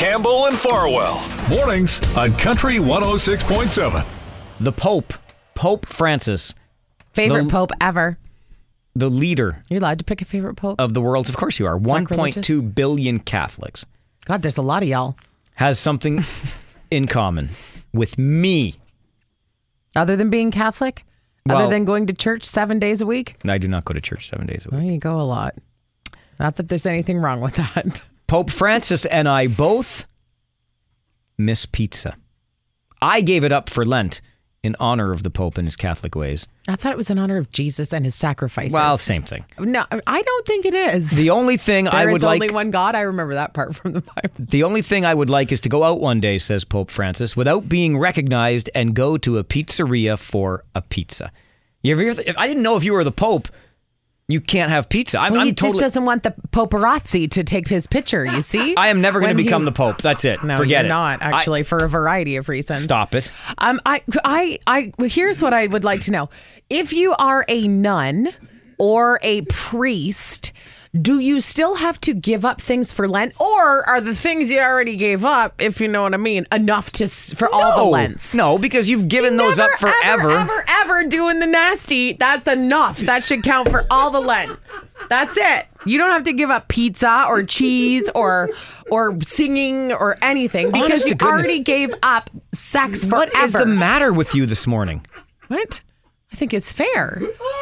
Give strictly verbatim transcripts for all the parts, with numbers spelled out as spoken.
Campbell and Farwell. Mornings on Country one oh six point seven. The Pope, Pope Francis. Favorite the, pope ever. The leader. You're allowed to pick a favorite pope? Of the world's, of course you are. one point two billion Catholics. God, there's a lot of y'all. Has something in common with me. Other than being Catholic? Well, Other than going to church seven days a week? I do not go to church seven days a week. Well, you go a lot. Not that there's anything wrong with that. Pope Francis and I both miss pizza. I gave it up for Lent in honor of the Pope and his Catholic ways. I thought it was in honor of Jesus and his sacrifices. Well, same thing. No, I don't think it is. The only thing there I would like... There is only one God. I remember that part from the Bible. The only thing I would like is to go out one day, says Pope Francis, without being recognized and go to a pizzeria for a pizza. You ever, if I didn't know if you were the Pope, you can't have pizza. I'm, well, I'm he totally, just doesn't want the paparazzi to take his picture, you see? I am never going to become he, the Pope. That's it. No, Forget you're it. not, actually, I, for a variety of reasons. Stop it. Um, I, I, I, here's what I would like to know. If you are a nun or a priest, do you still have to give up things for Lent? Or are the things you already gave up, if you know what I mean, enough to for no. all the Lents? No, because you've given you those never, up forever. Ever, ever, ever doing the nasty. That's enough. That should count for all the Lent. That's it. You don't have to give up pizza or cheese or or singing or anything because Honest you already gave up sex forever. What is the matter with you this morning? What? I think it's fair.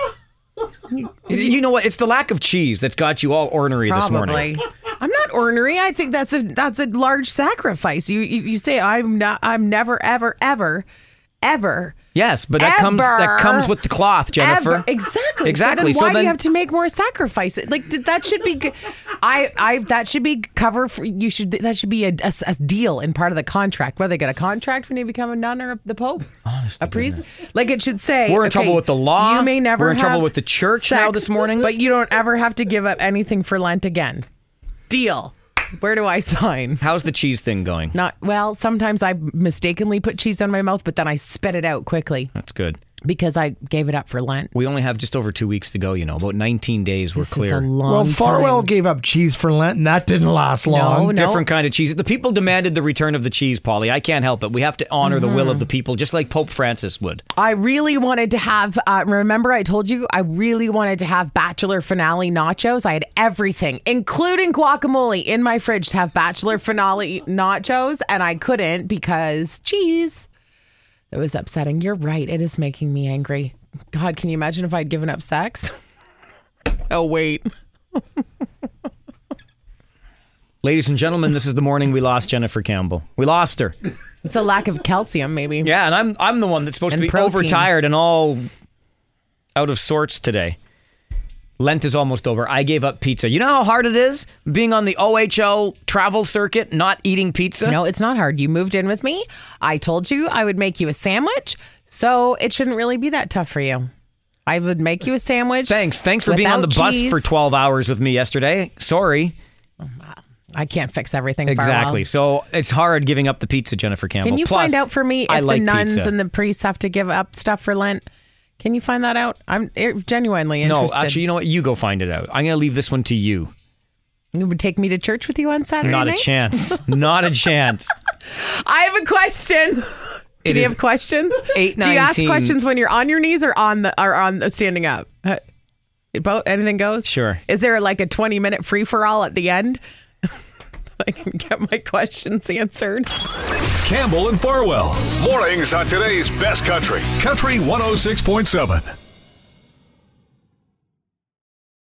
You know what? It's the lack of cheese that's got you all ornery Probably. this morning. I'm not ornery. I think that's a that's a large sacrifice. You you, you say I'm not. I'm never ever ever ever. Yes, but that ever, comes that comes with the cloth, Jennifer. Ever. Exactly. Exactly. So then why so do then, you have to make more sacrifices? Like that should be. I I that should be cover for you should that should be a, a, a deal in part of the contract. Whether they get a contract when you become a nun or the Pope, Honest a priest. Like it should say we're in okay, trouble with the law. You may never. We're in have trouble with the church sex, now this morning. but you don't ever have to give up anything for Lent again. Deal. Where do I sign? How's the cheese thing going? Not well. Sometimes I mistakenly put cheese on my mouth, but then I spit it out quickly. That's good. Because I gave it up for Lent. We only have just over two weeks to go, you know. About nineteen days, we're this clear. Is a long well, Farwell time. gave up cheese for Lent, and that didn't last long. No, no. Different kind of cheese. The people demanded the return of the cheese, Polly. I can't help it. We have to honor mm-hmm. the will of the people, just like Pope Francis would. I really wanted to have, uh, remember I told you, I really wanted to have Bachelor Finale nachos. I had everything, including guacamole, in my fridge to have Bachelor Finale nachos, and I couldn't because cheese. It was upsetting. You're right. It is making me angry. God, can you imagine if I'd given up sex? Oh, wait. Ladies and gentlemen, this is the morning we lost Jennifer Campbell. We lost her. It's a lack of calcium, maybe. Yeah, and I'm I'm the one that's supposed and to be protein. overtired and all out of sorts today. Lent is almost over. I gave up pizza. You know how hard it is being on the O H L travel circuit, not eating pizza? No, it's not hard. You moved in with me. I told you I would make you a sandwich, so it shouldn't really be that tough for you. I would make you a sandwich. Thanks. Thanks for being on the cheese. bus for twelve hours with me yesterday. Sorry. I can't fix everything. Exactly. Farwell. So it's hard giving up the pizza, Jennifer Campbell. Can you Plus, find out for me I if like the nuns pizza. and the priests have to give up stuff for Lent? Can you find that out? I'm genuinely interested. No, actually, you know what? You go find it out. I'm going to leave this one to you. You would take me to church with you on Saturday Not night? a chance. Not a chance. I have a question. It Do you is have questions? eight Do you ask nineteen questions when you're on your knees or on the or on the standing up? Uh, both, anything goes? Sure. Is there like a twenty minute free for all at the end? I can get my questions answered. Campbell and Farwell. Mornings on today's best country. Country one oh six point seven.